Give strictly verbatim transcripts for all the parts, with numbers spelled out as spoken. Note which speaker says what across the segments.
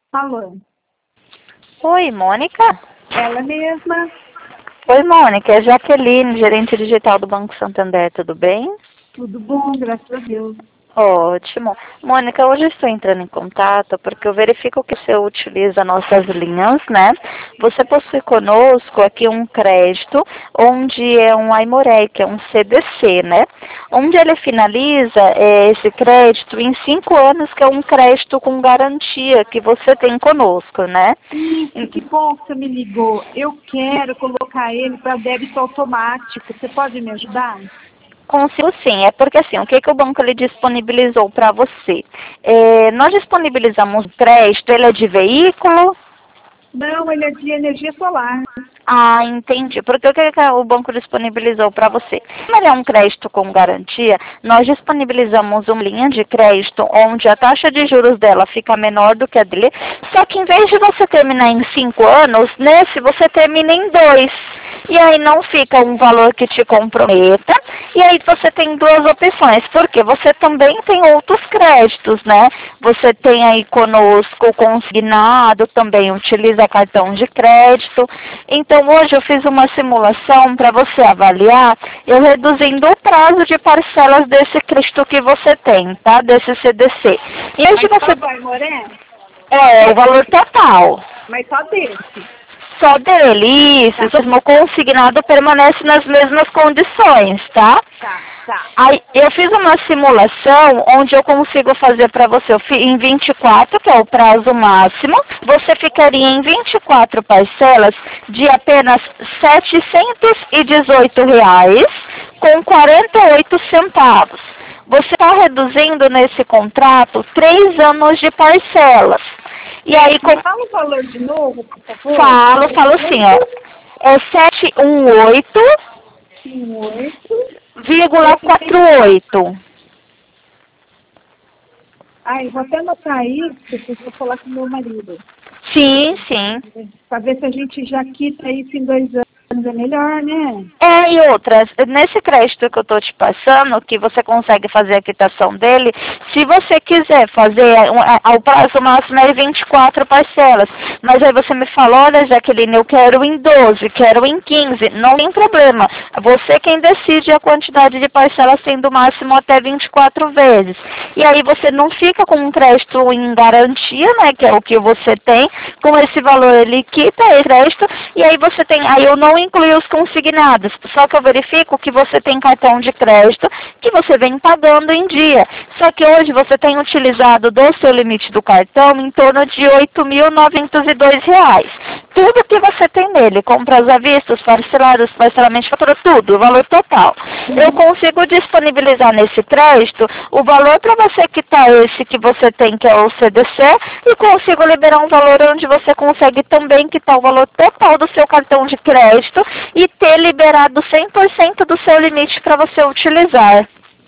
Speaker 1: Alô?
Speaker 2: Oi, Mônica?
Speaker 1: Ela mesma?
Speaker 2: Oi, Mônica, é Jaqueline, gerente digital do Banco Santander, tudo bem?
Speaker 1: Tudo bom, graças a Deus.
Speaker 2: Ótimo. Mônica, hoje eu estou entrando em contato porque eu verifico que você utiliza nossas linhas, né? Você possui conosco aqui um crédito, onde é um Aimoré, que é um C D C, né? Onde ele finaliza é, esse crédito em cinco anos, que é um crédito com garantia que você tem conosco, né?
Speaker 1: Isso, que bom que você me ligou. Eu quero colocar ele para débito automático. Você pode me ajudar?
Speaker 2: Consigo sim, é porque assim, o que, que o banco ele disponibilizou para você? É, nós disponibilizamos o crédito, ele é de veículo?
Speaker 1: Não, ele é de energia solar.
Speaker 2: Ah, entendi. Porque o que, que o banco disponibilizou para você? Como ele é um crédito com garantia, nós disponibilizamos uma linha de crédito onde a taxa de juros dela fica menor do que a dele, só que em vez de você terminar em cinco anos, nesse você termina em dois. E aí não fica um valor que te comprometa. E aí você tem duas opções, porque você também tem outros créditos, né? Você tem aí conosco consignado, também utiliza cartão de crédito. Então hoje eu fiz uma simulação para você avaliar, eu reduzindo o prazo de parcelas desse crédito que você tem, tá? Desse C D C. E aí
Speaker 1: Mas
Speaker 2: você...
Speaker 1: só vai, Moré?
Speaker 2: É, o valor total.
Speaker 1: Mas só desse.
Speaker 2: Só dele, isso,
Speaker 1: Tá,
Speaker 2: isso mesmo, o consignado permanece nas mesmas condições, tá?
Speaker 1: tá, tá.
Speaker 2: Aí eu fiz uma simulação onde eu consigo fazer para você eu fi- em vinte e quatro, que é o prazo máximo, você ficaria em vinte e quatro parcelas de apenas setecentos e dezoito reais com quarenta e oito centavos. Você está reduzindo nesse contrato três anos de parcelas. E aí, com...
Speaker 1: Me fala o valor de novo, por favor.
Speaker 2: Falo, falo assim, ó. É setecentos e dezoito
Speaker 1: oito.
Speaker 2: vírgula quarenta e oito.
Speaker 1: Ai, vou até anotar aí, depois vou falar com meu marido.
Speaker 2: Sim, sim.
Speaker 1: Para ver se a gente já quita isso em dois anos. É melhor, né?
Speaker 2: É, e outras, nesse crédito que eu estou te passando, que você consegue fazer a quitação dele, se você quiser fazer, o prazo máximo é vinte e quatro parcelas, mas aí você me fala, olha Jaqueline, eu quero em doze, quero em quinze, não tem problema, você quem decide a quantidade de parcelas sendo máximo até vinte e quatro vezes, e aí você não fica com um crédito em garantia, né, que é o que você tem, com esse valor ele quita esse crédito, e aí você tem, aí eu não incluo os consignados, só que eu verifico que você tem cartão de crédito que você vem pagando em dia. Só que hoje você tem utilizado do seu limite do cartão em torno de oito mil novecentos e dois reais. Tudo que você tem nele, compras à vista, os parcelados, parcelamento de fatura, tudo, o valor total. Eu consigo disponibilizar nesse crédito o valor para você quitar esse que você tem, que é o C D C, e consigo liberar um valor onde você consegue também quitar o valor total do seu cartão de crédito e ter liberado cem por cento do seu limite para você utilizar.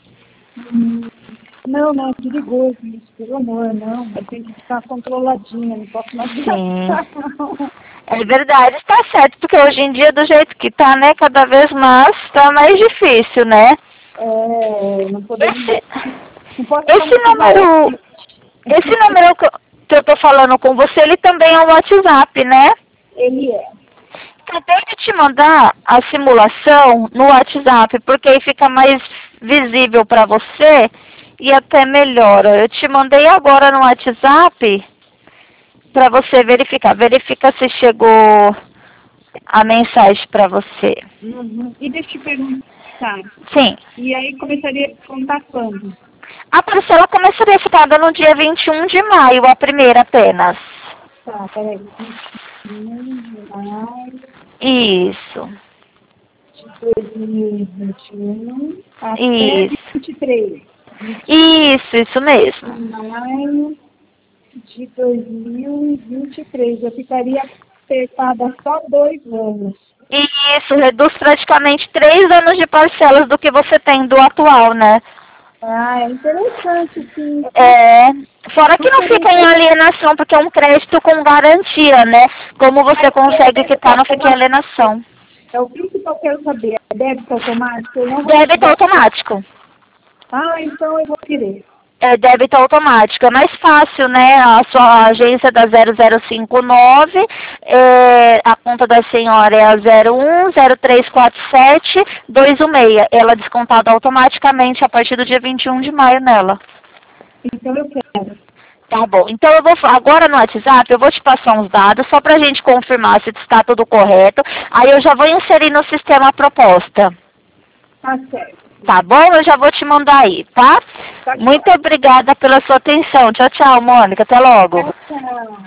Speaker 1: Hum, Não, não, é perigoso isso, pelo amor, não. Eu tenho que ficar controladinha, não posso mais
Speaker 2: Sim,
Speaker 1: gastar, não.
Speaker 2: é verdade, está certo, porque hoje em dia, do jeito que tá, né, cada vez mais, tá mais difícil, né?
Speaker 1: É, não podemos.
Speaker 2: Esse,
Speaker 1: Não posso ficar
Speaker 2: esse
Speaker 1: muito
Speaker 2: número, esse número que eu, que eu tô falando com você, ele também é um WhatsApp, né?
Speaker 1: Ele é.
Speaker 2: Acabei de te mandar a simulação no WhatsApp, porque aí fica mais visível para você e até melhor. Eu te mandei agora no WhatsApp para você verificar. Verifica se chegou a mensagem para você.
Speaker 1: Uhum. E deixa eu te perguntar.
Speaker 2: Sim.
Speaker 1: E aí começaria a contar quando?
Speaker 2: A parcela começaria a ser paga no dia vinte e um de maio, a primeira apenas.
Speaker 1: Tá, peraí. vinte de maio
Speaker 2: Isso.
Speaker 1: de dois mil e vinte e um até
Speaker 2: Isso.
Speaker 1: vinte e três.
Speaker 2: Isso, isso mesmo.
Speaker 1: De maio de dois mil e vinte e três. Eu ficaria apertada só dois anos.
Speaker 2: Isso, reduz praticamente três anos de parcelas do que você tem do atual, né?
Speaker 1: Ah, é interessante, sim.
Speaker 2: É, fora que não fica em alienação, porque é um crédito com garantia, né? Como você consegue quitar, não fica em alienação.
Speaker 1: É o principal que eu quero saber. É débito automático? Eu não vou...
Speaker 2: Débito automático.
Speaker 1: Ah, então eu vou querer.
Speaker 2: é débito automático. É mais fácil, né? A sua agência da zero zero cinco nove, é, a conta da senhora é a zero um zero três quatro sete dois um seis. Ela é descontada automaticamente a partir do dia vinte e um de maio nela.
Speaker 1: Então eu quero.
Speaker 2: Tá bom. Então eu vou agora no WhatsApp, eu vou te passar uns dados só pra gente confirmar se está tudo correto. Aí eu já vou inserir no sistema a proposta.
Speaker 1: Tá certo.
Speaker 2: Tá bom? Eu já vou te mandar aí, tá?
Speaker 1: Tá.
Speaker 2: Muito obrigada pela sua atenção. Tchau, tchau, Mônica. Até logo.
Speaker 1: Tchau, tchau.